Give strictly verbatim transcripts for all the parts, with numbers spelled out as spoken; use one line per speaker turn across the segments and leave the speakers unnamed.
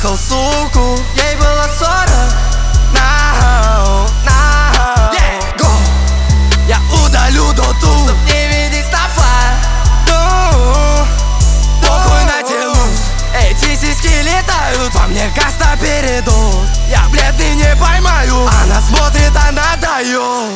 нашел суку, ей было сорок. Now, now, yeah, go. Я удалю доту, чтоб не видеть стафа. Ну, похуй натянусь, эти сиськи летают, во мне каста перейдут. Я бледный не поймаю, она смотрит, она дает.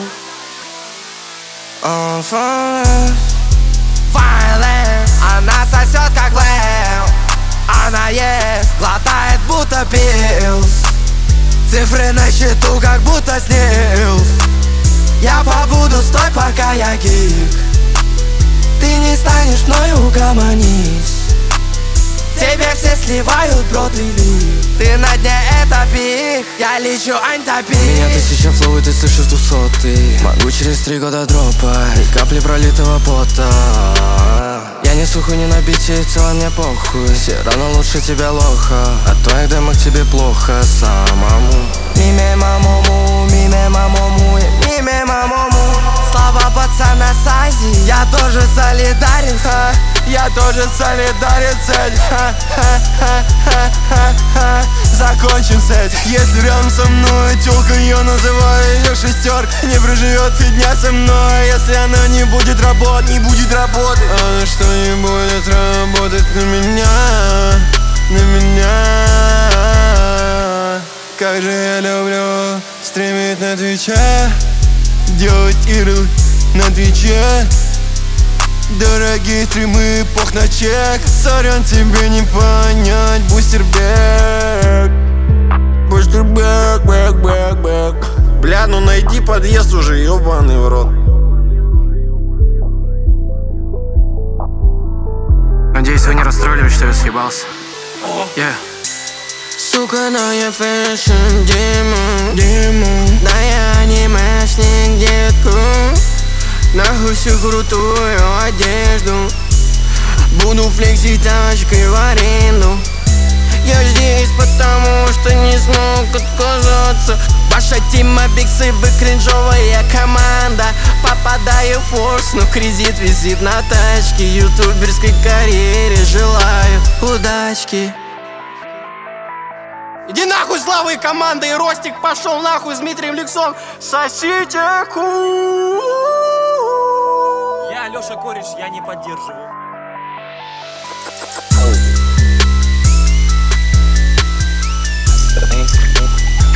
On fire, violent, она сосет как лэм. Она ест, глотает будто пилс. Цифры на счету как будто снилс. Я побуду, стой, пока я гик. Ты не станешь мною, угомонись. Тебе все сливают, бро, ты лик. Ты на дне, это пик, я лечу антопик.
Меня тысяча флоу, и ты слышишь двухсотый. Могу через три года дропать и капли пролитого пота. Я не суху, не на бите, и целом мне похуй. Все равно лучше тебя лоха. От твоих демок тебе плохо самому.
Миме мамому, миме мамому, миме мамому. Слава пацана с Азии, я тоже солидарен, ха. Я тоже солидарен с этим, ха, ха, ха, ха, ха, ха. Закончим с этим. Если рядом со мной тёлка, я называю её шестерка. Не проживет и дня со мной, если она не будет работать, не будет работать. Она что не будет работать на меня, на меня. Как же я люблю стримить на Твиче, делать игры на Твиче. Дорогие стримы, пох на чек. Сорян, тебе не понять, бустербек. Бустербек, бэк, бэк, бэк.
Бля, ну найди подъезд уже, ёбаный в рот.
Надеюсь, вы не расстроились, что я съебался. Yeah.
Сука, но я фэшн демон, демон. Да я анимешник, детку. Нахуй всю крутую одежду. Буду флексить тачкой в аренду. Я здесь потому, что не смог отказаться. Ваша тима биксы, вы кринжовая команда. Попадаю в форс, но кредит висит на тачке. Ютуберской карьере желаю удачки. Иди нахуй, славы команды, и Ростик пошел нахуй с Дмитрием Ликсом. Сосите ку.
Я Лёша Кореш, я не поддерживаю.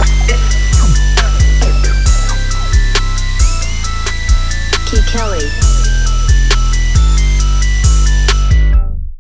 Key Kelly.